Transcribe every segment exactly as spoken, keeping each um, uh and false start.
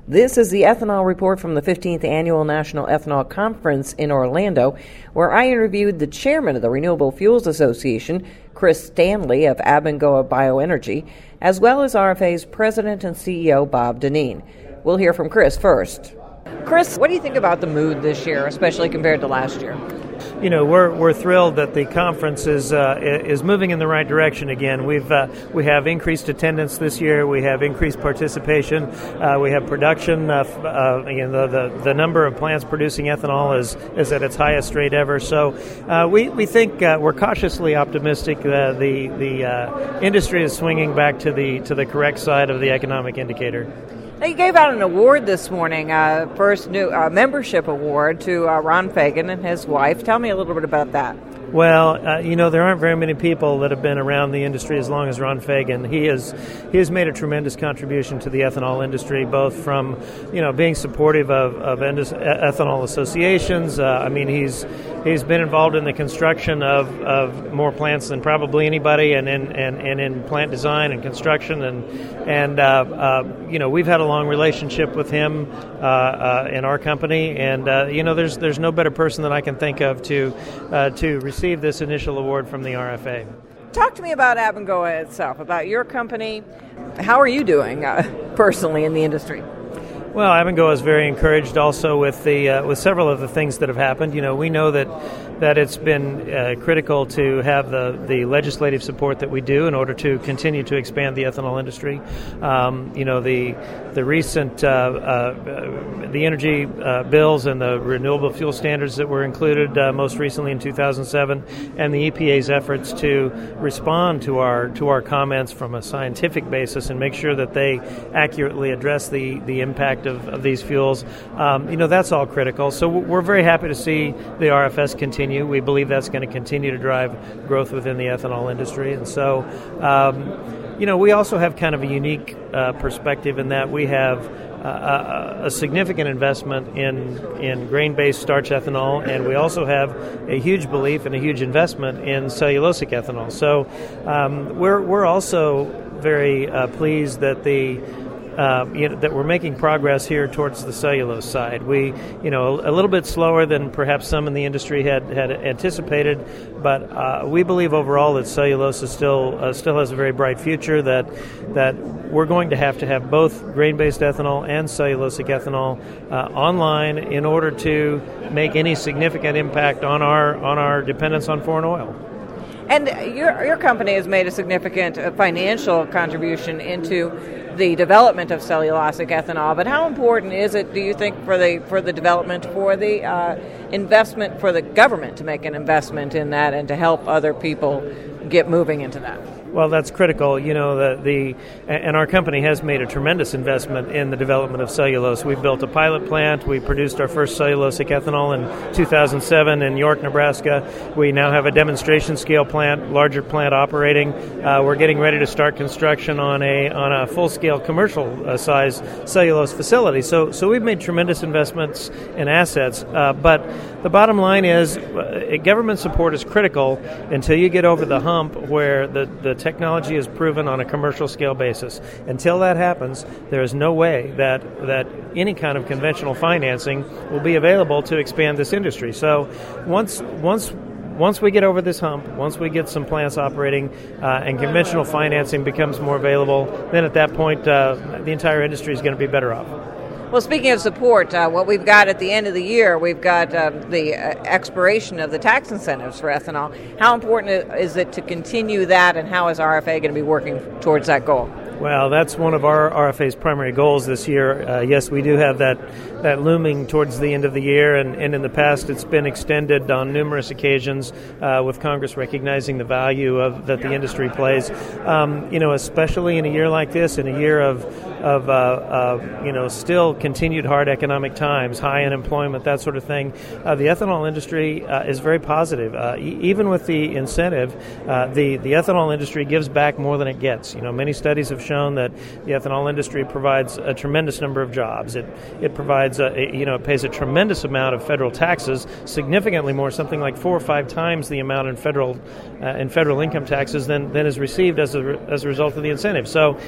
This is the Ethanol Report from the fifteenth Annual National Ethanol Conference in Orlando, where I interviewed the chairman of the Renewable Fuels Association, Chris Stanley of Abengoa Bioenergy, as well as R F A's president and C E O, Bob Dinneen. We'll hear from Chris first. Chris, what do you think about the mood this year, especially compared to last year? You know, we're we're thrilled that the conference is uh, is moving in the right direction again. We've uh, we have increased attendance this year. We have increased participation. Uh, we have production. Uh, uh, you know, the, the the number of plants producing ethanol is is at its highest rate ever. So uh, we we think uh, we're cautiously optimistic that the the uh, industry is swinging back to the to the correct side of the economic indicator. You gave out an award this morning, uh, first new uh, membership award to uh, Ron Fagan and his wife. Tell me a little bit about that. Well, uh, you know, there aren't very many people that have been around the industry as long as Ron Fagan. He has he has made a tremendous contribution to the ethanol industry, both from, you know, being supportive of, of ethanol associations. Uh, I mean, he's he's been involved in the construction of, of more plants than probably anybody, and in and, and in plant design and construction, and and uh, uh, you know, we've had a long relationship with him uh, uh, in our company, and uh, you know, there's there's no better person that I can think of to uh, to receive this initial award from the R F A. Talk to me about Abengoa itself, about your company. How are you doing uh, personally in the industry? Well, Abengoa is very encouraged also with the uh, with several of the things that have happened. You know, we know that that it's been uh, critical to have the, the legislative support that we do in order to continue to expand the ethanol industry. Um, you know, the the recent uh, uh, the energy uh, bills and the renewable fuel standards that were included uh, most recently in two thousand seven, and the E P A's efforts to respond to our to our comments from a scientific basis and make sure that they accurately address the the impact Of, of these fuels, um, you know, that's all critical. So we're very happy to see the R F S continue. We believe that's going to continue to drive growth within the ethanol industry. And so, um, you know, we also have kind of a unique uh, perspective in that we have uh, a, a significant investment in, in grain-based starch ethanol, and we also have a huge belief and a huge investment in cellulosic ethanol. So um, we're, we're also very uh, pleased that the Uh, you know, that we're making progress here towards the cellulose side. We, you know, a, a little bit slower than perhaps some in the industry had, had anticipated, but uh, we believe overall that cellulose is still uh, still has a very bright future. That that we're going to have to have both grain-based ethanol and cellulosic ethanol uh, online in order to make any significant impact on our on our dependence on foreign oil. And your your company has made a significant financial contribution into the development of cellulosic ethanol, but how important is it, do you think, for the for the development, for the uh, investment, for the government to make an investment in that and to help other people get moving into that? Well, that's critical. You know, the, the and our company has made a tremendous investment in the development of cellulose. We built a pilot plant. We produced our first cellulosic ethanol in two thousand seven in York, Nebraska. We now have a demonstration scale plant, larger plant operating. Uh, we're getting ready to start construction on a on a full scale commercial uh, size cellulose facility. So, so we've made tremendous investments in assets. Uh, but the bottom line is, uh, government support is critical until you get over the hump where the the technology is proven on a commercial scale basis. Until that happens, there is no way that that any kind of conventional financing will be available to expand this industry. So once once once we get over this hump, once we get some plants operating uh, and conventional financing becomes more available, then at that point uh, the entire industry is going to be better off. Well, speaking of support, uh, what we've got at the end of the year, we've got uh, the uh, expiration of the tax incentives for ethanol. How important is it to continue that, and how is R F A going to be working towards that goal? Well, that's one of our R F A's primary goals this year. Uh, yes, we do have that that looming towards the end of the year, and, and in the past it's been extended on numerous occasions uh, with Congress recognizing the value of that the industry plays. Um, you know, especially in a year like this, in a year of of uh, uh, you know still continued hard economic times, high unemployment, that sort of thing. Uh, the ethanol industry uh, is very positive. Uh, e- even with the incentive, uh, the the ethanol industry gives back more than it gets. You know, many studies have shown that the ethanol industry provides a tremendous number of jobs. It it provides a, you know it pays a tremendous amount of federal taxes, significantly more, something like four or five times the amount in federal uh, in federal income taxes than than is received as a as a result of the incentive. So,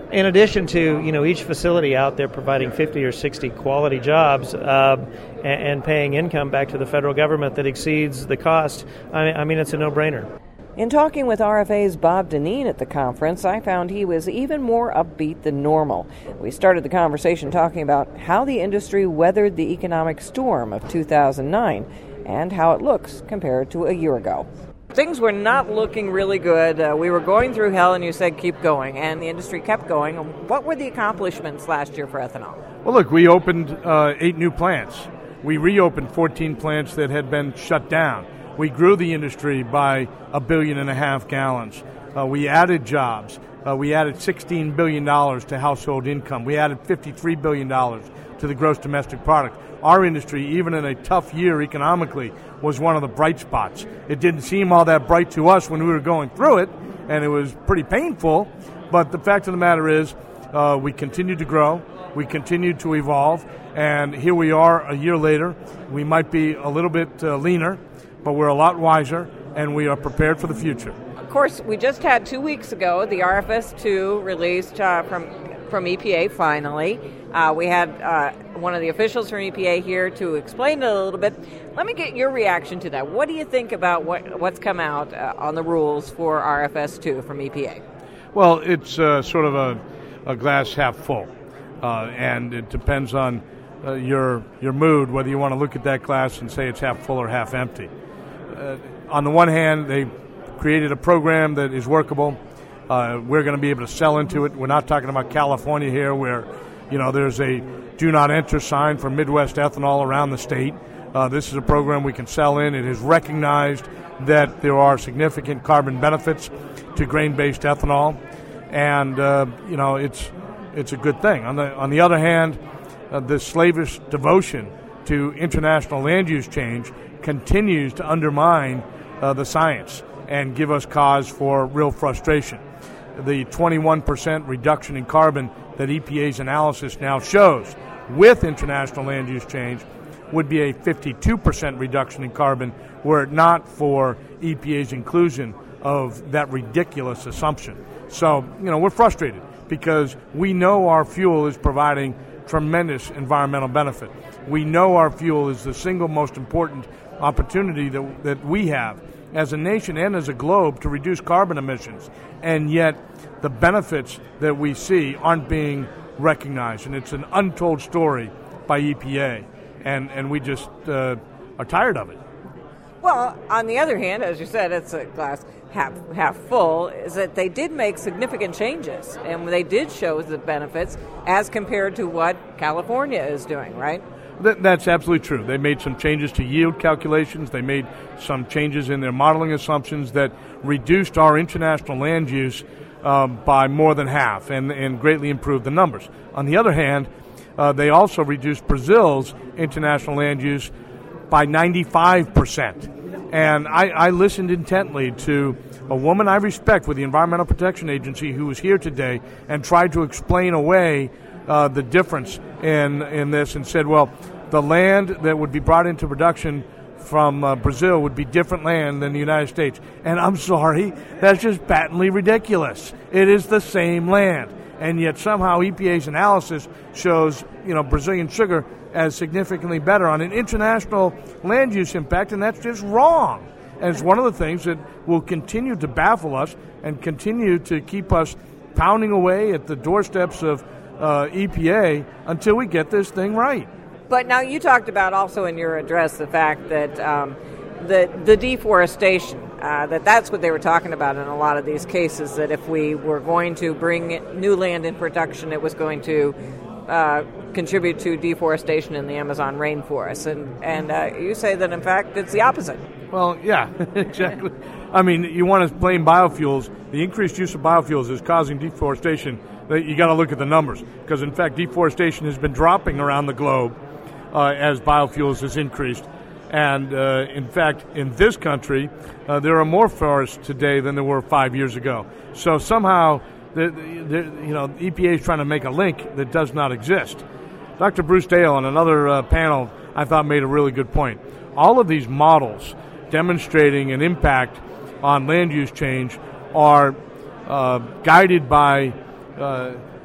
in addition to, you know, each facility out there providing fifty or sixty quality jobs uh, and, and paying income back to the federal government that exceeds the cost, I mean, I mean it's a no-brainer. In talking with R F A's Bob Dineen at the conference, I found he was even more upbeat than normal. We started the conversation talking about how the industry weathered the economic storm of two thousand nine and how it looks compared to a year ago. Things were not looking really good. Uh, we were going through hell, and you said keep going, and the industry kept going. What were the accomplishments last year for ethanol? Well, look, we opened uh, eight new plants. We reopened fourteen plants that had been shut down. We grew the industry by a billion and a half gallons. Uh, we added jobs. Uh, we added sixteen billion dollars to household income. We added fifty-three billion dollars to the gross domestic product. Our industry, even in a tough year economically, was one of the bright spots. It didn't seem all that bright to us when we were going through it, and it was pretty painful. But the fact of the matter is, uh, we continued to grow. We continued to evolve. And here we are a year later. We might be a little bit uh, leaner, but we're a lot wiser, and we are prepared for the future. Of course, we just had two weeks ago the R F S two released uh, from from E P A finally. Uh, we had uh, one of the officials from E P A here to explain it a little bit. Let me get your reaction to that. What do you think about what, what's come out uh, on the rules for R F S two from E P A? Well, it's uh, sort of a, a glass half full, uh, and it depends on uh, your your mood, whether you want to look at that glass and say it's half full or half empty. Uh, on the one hand, they created a program that is workable. Uh, we're going to be able to sell into it. We're not talking about California here where, you know, there's a do not enter sign for Midwest ethanol around the state. Uh, this is a program we can sell in. It has recognized that there are significant carbon benefits to grain-based ethanol, and, uh, you know, it's it's a good thing. On the, on the other hand, uh, the slavish devotion to international land use change continues to undermine uh, the science and give us cause for real frustration. The twenty-one percent reduction in carbon that E P A's analysis now shows with international land use change would be a fifty-two percent reduction in carbon were it not for E P A's inclusion of that ridiculous assumption. So, you know, we're frustrated because we know our fuel is providing tremendous environmental benefit. We know our fuel is the single most important opportunity that, that we have as a nation and as a globe to reduce carbon emissions, and yet the benefits that we see aren't being recognized, and it's an untold story by E P A, and, and we just uh, are tired of it. Well, on the other hand, as you said, it's a glass half half full, is that they did make significant changes, and they did show the benefits as compared to what California is doing, right? That's absolutely true. They made some changes to yield calculations. They made some changes in their modeling assumptions that reduced our international land use um, by more than half and, and greatly improved the numbers. On the other hand, uh, they also reduced Brazil's international land use by ninety-five percent. And I, I listened intently to a woman I respect with the Environmental Protection Agency who was here today and tried to explain away Uh, the difference in in this and said, well, the land that would be brought into production from uh, Brazil would be different land than the United States. And I'm sorry, that's just patently ridiculous. It is the same land. And yet somehow E P A's analysis shows, you know, Brazilian sugar as significantly better on an international land use impact, and that's just wrong. And it's one of the things that will continue to baffle us and continue to keep us pounding away at the doorsteps of Uh, E P A until we get this thing right. But now you talked about also in your address the fact that um, the the deforestation, uh, that that's what they were talking about in a lot of these cases, that if we were going to bring new land in production, it was going to uh, contribute to deforestation in the Amazon rainforest. And, and uh, you say that, in fact, it's the opposite. Well, yeah, exactly. I mean, you want to blame biofuels. The increased use of biofuels is causing deforestation. You got to look at the numbers because, in fact, deforestation has been dropping around the globe uh, as biofuels has increased. And, uh, in fact, in this country, uh, there are more forests today than there were five years ago. So somehow, the, the, you know, E P A is trying to make a link that does not exist. Doctor Bruce Dale on another uh, panel, I thought, made a really good point. All of these models demonstrating an impact on land use change are uh, guided by Uh,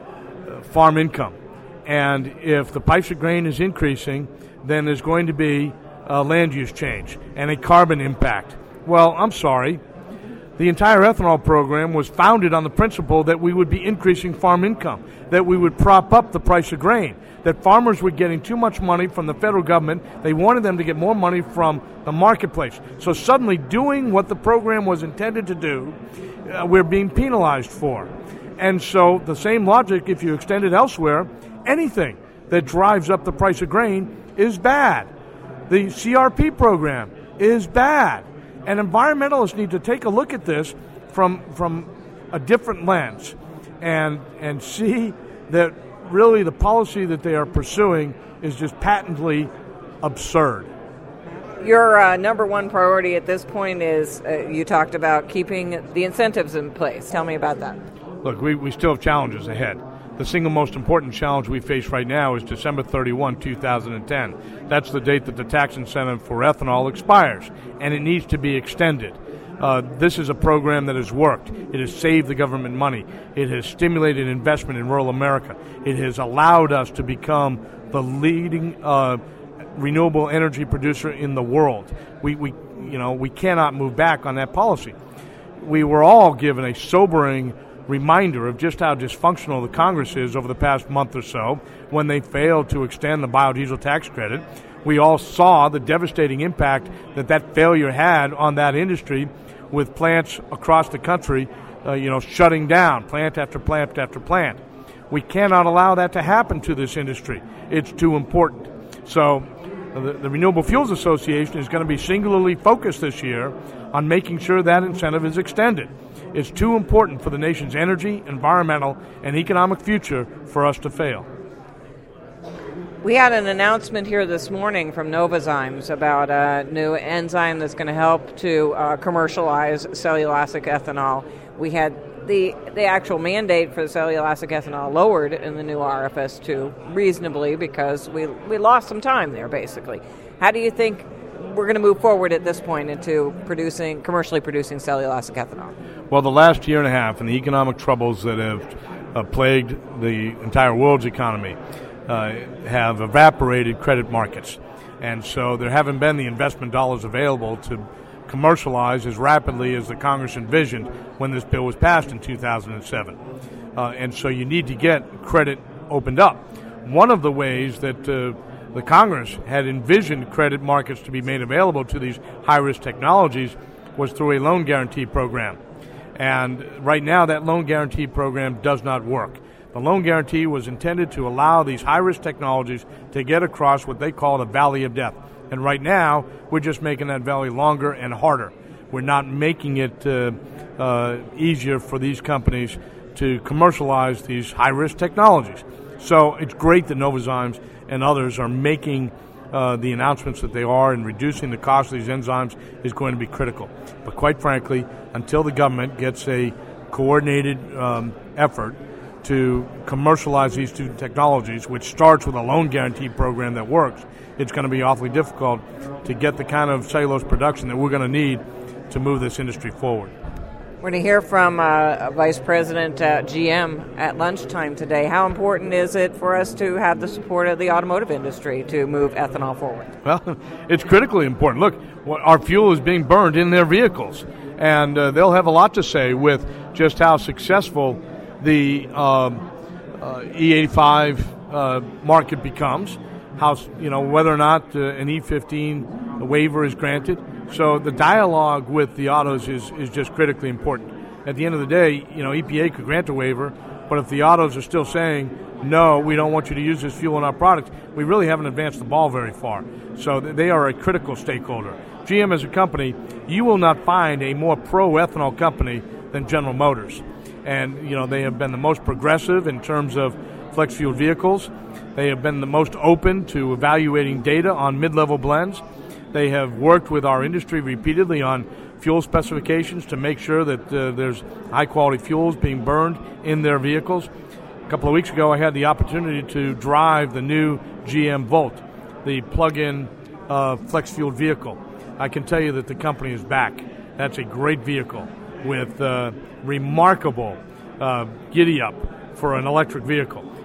uh, farm income. And if the price of grain is increasing, then there's going to be a land use change and a carbon impact. Well, I'm sorry. The entire ethanol program was founded on the principle that we would be increasing farm income, that we would prop up the price of grain, that farmers were getting too much money from the federal government. They wanted them to get more money from the marketplace. So suddenly doing what the program was intended to do, uh, we're being penalized for. And so the same logic, if you extend it elsewhere, anything that drives up the price of grain is bad. The C R P program is bad. And environmentalists need to take a look at this from from a different lens and and see that really the policy that they are pursuing is just patently absurd. Your uh, number one priority at this point is, uh, you talked about keeping the incentives in place. Tell me about that. Look, we, we still have challenges ahead. The single most important challenge we face right now is December thirty-first, two thousand ten. That's the date that the tax incentive for ethanol expires, and it needs to be extended. Uh, this is a program that has worked. It has saved the government money. It has stimulated investment in rural America. It has allowed us to become the leading uh, renewable energy producer in the world. We, we, you know, we cannot move back on that policy. We were all given a sobering reminder of just how dysfunctional the Congress is over the past month or so when they failed to extend the biodiesel tax credit. We all saw the devastating impact that that failure had on that industry, with plants across the country, uh, you know, shutting down, plant after plant after plant. We cannot allow that to happen to this industry. It's too important. So the, the Renewable Fuels Association is going to be singularly focused this year on making sure that incentive is extended. It's too important for the nation's energy, environmental, and economic future for us to fail. We had an announcement here this morning from Novozymes about a new enzyme that's going to help to uh, commercialize cellulosic ethanol. We had the the actual mandate for the cellulosic ethanol lowered in the new R F S two reasonably because we, we lost some time there, basically. How do you think we're going to move forward at this point into producing commercially producing cellulosic ethanol? Well, the last year and a half and the economic troubles that have uh, plagued the entire world's economy uh, have evaporated credit markets. And so there haven't been the investment dollars available to commercialize as rapidly as the Congress envisioned when this bill was passed in two thousand seven. Uh, and so you need to get credit opened up. One of the ways that uh, the Congress had envisioned credit markets to be made available to these high-risk technologies was through a loan guarantee program. And right now that loan guarantee program does not work. The loan guarantee was intended to allow these high-risk technologies to get across what they call the valley of death. And right now, we're just making that valley longer and harder. We're not making it uh, uh, easier for these companies to commercialize these high-risk technologies. So it's great that Novozymes and others are making uh, the announcements that they are, and reducing the cost of these enzymes is going to be critical. But quite frankly, until the government gets a coordinated um, effort to commercialize these two technologies, which starts with a loan guarantee program that works, it's going to be awfully difficult to get the kind of cellulose production that we're going to need to move this industry forward. We're going to hear from uh, Vice President at G M at lunchtime today. How important is it for us to have the support of the automotive industry to move ethanol forward? Well, it's critically important. Look, our fuel is being burned in their vehicles, and uh, they'll have a lot to say with just how successful the um, uh, E eighty-five uh, market becomes, how, you know, whether or not uh, an E fifteen waiver is granted. So the dialogue with the autos is, is just critically important. At the end of the day, you know, E P A could grant a waiver, but if the autos are still saying, no, we don't want you to use this fuel in our products, we really haven't advanced the ball very far. So they are a critical stakeholder. G M as a company, you will not find a more pro-ethanol company than General Motors. And, you know, they have been the most progressive in terms of flex fuel vehicles. They have been the most open to evaluating data on mid-level blends. They have worked with our industry repeatedly on fuel specifications to make sure that uh, there's high-quality fuels being burned in their vehicles. A couple of weeks ago, I had the opportunity to drive the new G M Volt, the plug-in uh, flex-fueled vehicle. I can tell you that the company is back. That's a great vehicle with uh, remarkable uh, giddy-up for an electric vehicle.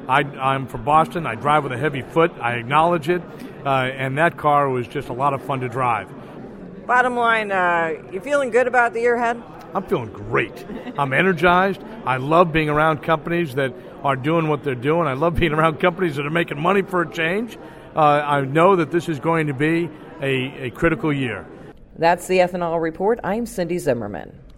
I, I'm from Boston. I drive with a heavy foot. I acknowledge it. Uh, and that car was just a lot of fun to drive. Bottom line, uh, you feeling good about the year ahead? I'm feeling great. I'm energized. I love being around companies that are doing what they're doing. I love being around companies that are making money for a change. Uh, I know that this is going to be a, a critical year. That's the Ethanol Report. I'm Cindy Zimmerman.